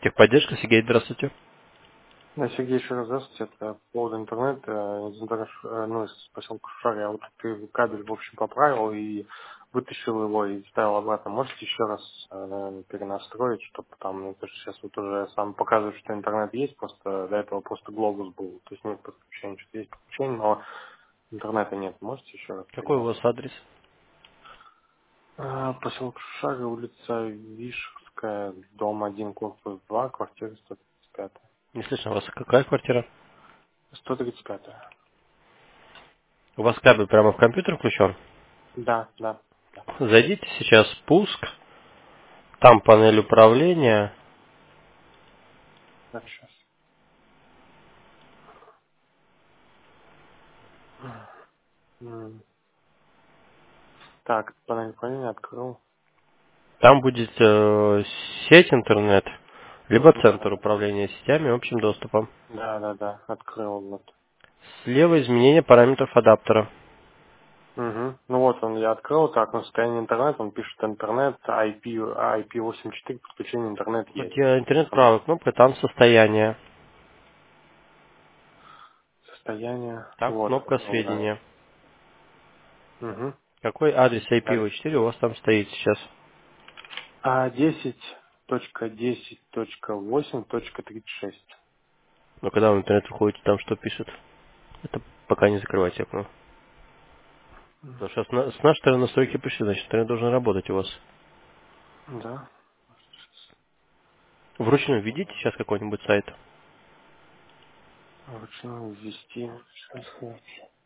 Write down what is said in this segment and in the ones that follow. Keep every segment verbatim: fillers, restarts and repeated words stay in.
Техподдержка, Сергей, здравствуйте. Да, Сергей, еще раз здравствуйте. Это по поводу интернета, из интернет, э, ну, из поселка Шушар. Я вот ты кабель, в общем, поправил и вытащил его и вставил обратно. Можете еще раз э, перенастроить, чтобы там, ну, потому что сейчас вот уже сам показывает, что интернет есть, просто до этого просто глобус был. То есть нет подключения, что-то есть подключение, но интернета нет. Можете еще раз Какой у вас перенастроить? адрес? А, поселок Шушар, улица Вишевская, дом один, корпус два, квартира сто тридцать пять. Не слышно, у вас какая квартира? сто тридцать пять. У вас кабель прямо в компьютер включен? Да, да. Зайдите сейчас в пуск, там панель управления. Так, сейчас. М. Так, панель управления открыл. Там будет э, сеть интернет, либо Да, центр управления сетями и общим доступом. да, да, да, открыл. Вот. Слева изменение параметров адаптера. Угу. Ну вот он, я открыл, так, на состояние интернета, он пишет интернет, ай пи, ай пи восемьдесят четыре, подключение интернет Вот есть. я интернет Там правая кнопка, там состояние, состояние, там вот, кнопка открыл, да. сведения. Угу. Какой адрес ай пи ви Дальше. четыре у вас там стоит сейчас? А десять точка десять точка восемь точка тридцать шесть. Но когда в интернет выходите, там что пишет? Это пока не закрывайте окно. Потому что с, на- с нашей стороны настройки пришли, значит, интернет должен работать у вас. Да. Вручную введите сейчас какой-нибудь сайт. Вручную ввести. Сейчас.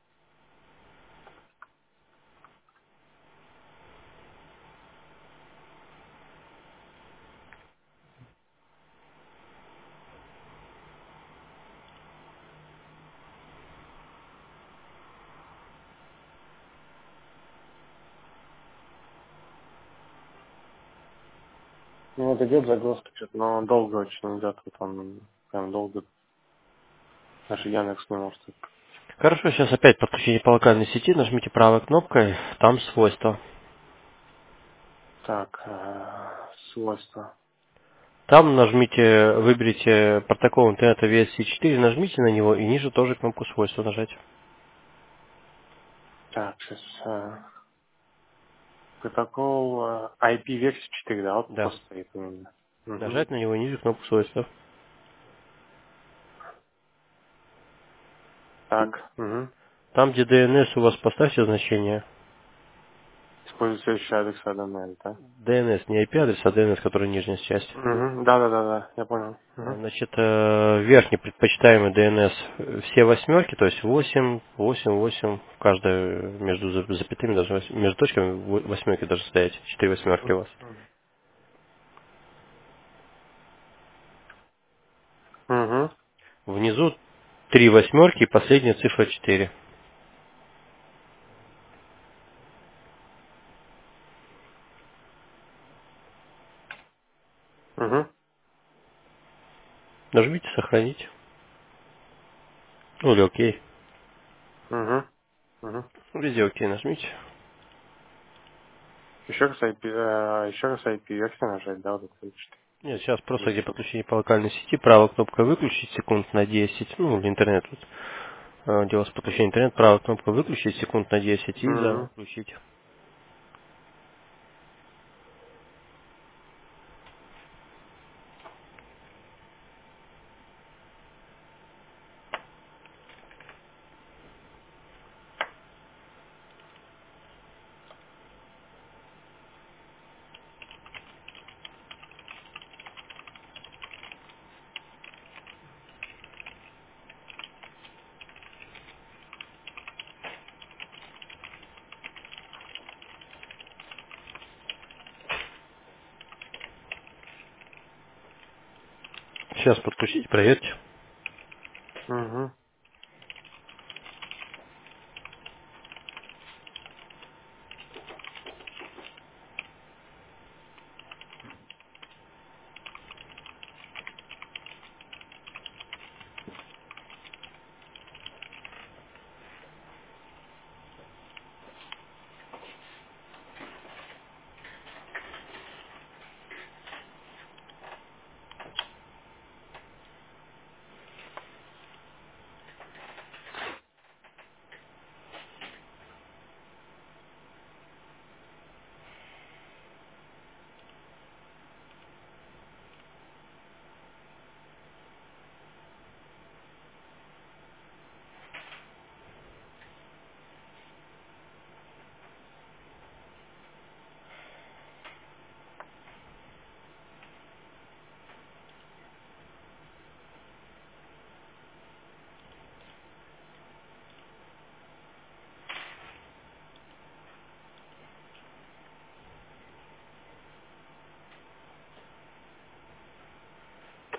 Ну вот идет загрузка, что-то, но долго очень идет, вот он прям долго. Даже Яндекс не может. Хорошо, сейчас опять подключение по локальной сети, нажмите правой кнопкой, там свойства. Так, э, свойства. Там нажмите, выберите протокол интернета ви эс си четыре, нажмите на него и ниже тоже кнопку свойства нажать. Так, сейчас э, протокол э, ай пи версия четыре, да, вот Да. просто стоит именно. Угу. Нажать на него и ниже кнопку свойства. Так, угу. Там, где ди эн эс у вас, поставьте значение. Используй следующий адрес АДНЛ, да? ди эн эс, не ай пи адрес, а ди эн эс, который нижняя часть. Угу. Да, да, да, да, я понял. А, Угу. Значит, э, верхний предпочитаемый ди эн эс э, все восьмерки, то есть восемь, восемь, восемь, каждая между за- запятыми, даже между точками во- восьмерки даже стоять, четыре восьмерки у вас. Угу. Внизу три восьмерки и последняя цифра четыре. Угу. Нажмите сохранить. Ну или окей. Угу. Угу. Везде окей нажмите. Еще раз ай пи, э, еще раз ай пи версия нажать, да, вот это четыре. Нет, сейчас просто где Если. подключение по локальной сети, правая кнопка выключить секунд на десять, ну или интернет, вот, э, где у вас подключение интернет, правая кнопка выключить секунд на десять и заново Угу. включить. Сейчас подключите, проверьте. Угу.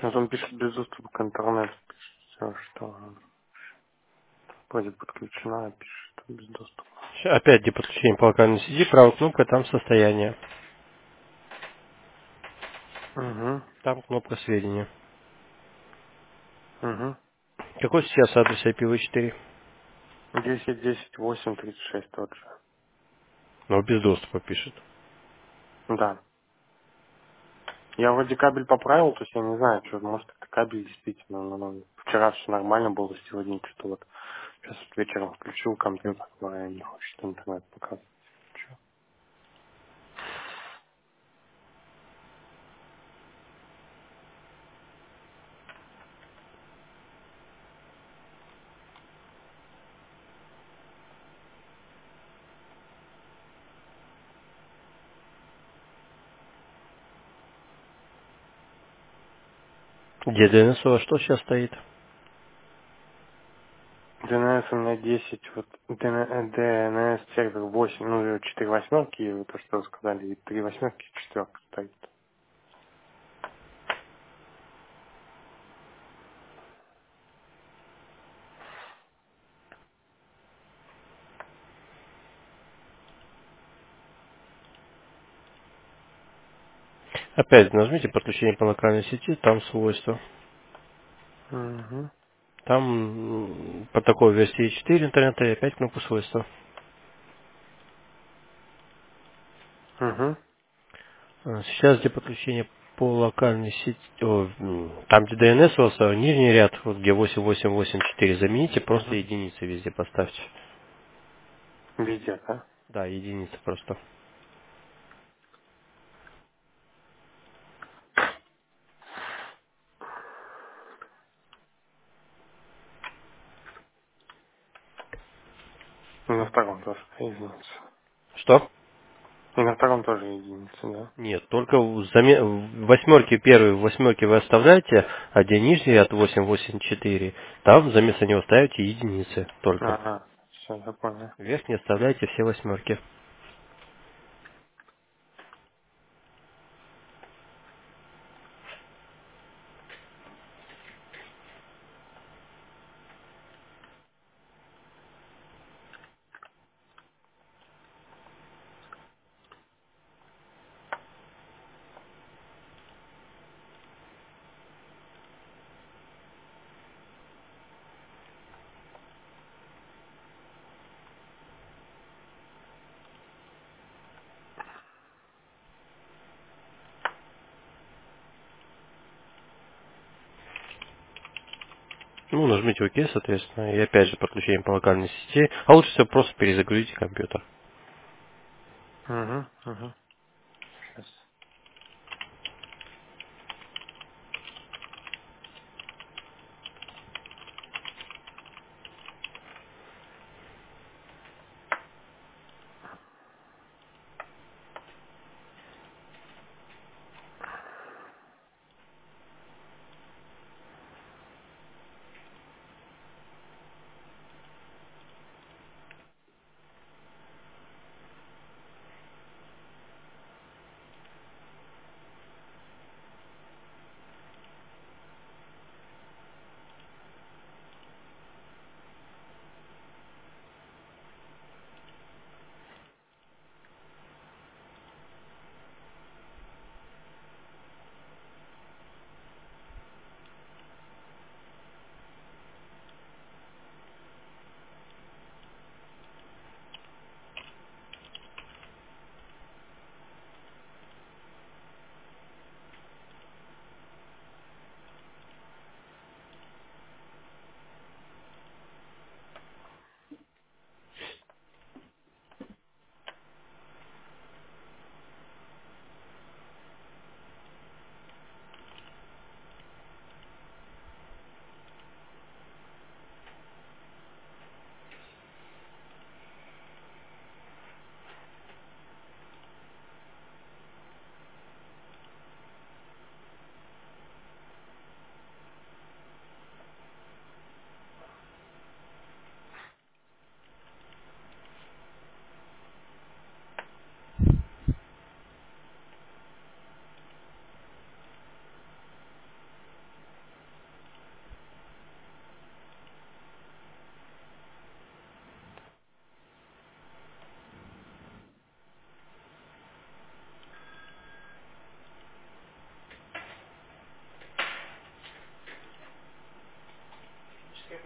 Вот он пишет без доступа к интернету. Все, что вроде подключена, а пишет, что без доступа. Ща опять где подключение по локальной сети, правая кнопка, там состояние. Угу. Там кнопка сведения. Угу. Какой сейчас адрес ай пи ви четыре? десять, десять, восемь, тридцать шесть тот же. Но без доступа пишет. Да. Я вроде кабель поправил, то есть я не знаю, что, может это кабель действительно, но, ну, вчера все нормально было, сегодня что-то вот, сейчас вот вечером включил компьютер, но не хочет интернет показывать. Чё? Где ди эн эс у вас что сейчас стоит? ди эн эс у меня десять, вот ди эн эс сервер восемь, ну четыре восьмерки, и вот то, что вы сказали, и три восьмерки, четверка стоит. Опять нажмите подключение по локальной сети, там свойства. Угу. Там м, по такой версии четыре интернета и опять кнопка свойства. Угу. А, Сейчас где подключение по локальной сети, о, м, там где ди эн эс у вас, а, нижний ряд, вот где восемь восемь восемь четыре, замените, просто Угу. единицы везде поставьте. Везде, да? Да, единицы просто. И на втором тоже единица. Что? И на втором тоже единица, да? Нет, только в заме- в восьмерке первой, в восьмерке вы оставляете, а где нижний ряд восемь восемь четыре, там вместо него ставите единицы только. Ага, все, я понял. В верхней оставляете все восьмерки. Ну, нажмите ОК, соответственно, и опять же подключение по локальной сети. А лучше всего просто перезагрузите компьютер. Угу, угу. Сейчас.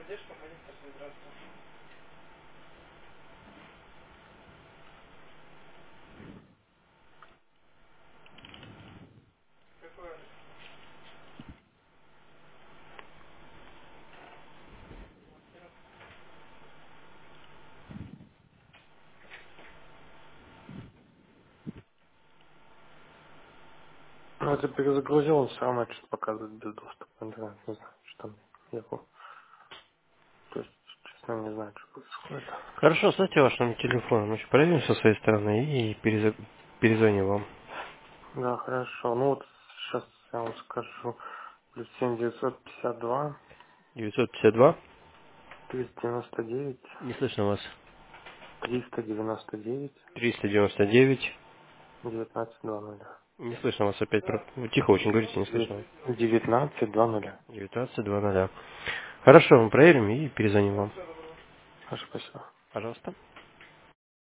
Ну, это перезагрузил, он все равно что-то показывает без доступа в интернет. Не знаю, что там нету. То есть, честно, не знаю, что происходит. Хорошо, оставьте ваш номер телефона. Мы еще проверим со своей стороны и переза- перезвоним вам. Да, хорошо. Ну вот сейчас я вам скажу. Плюс семь девятьсот пятьдесят два девятьсот пятьдесят два. триста девяносто девять Не слышно вас. триста девяносто девять триста девяносто девять. девятнадцать два нуля. Не слышно вас опять. про- Вы тихо очень говорите, не слышно. Девятнадцать два нуля. девятнадцать два нуля. Хорошо, мы проверим и перезвоним вам. Хорошо, спасибо. Пожалуйста.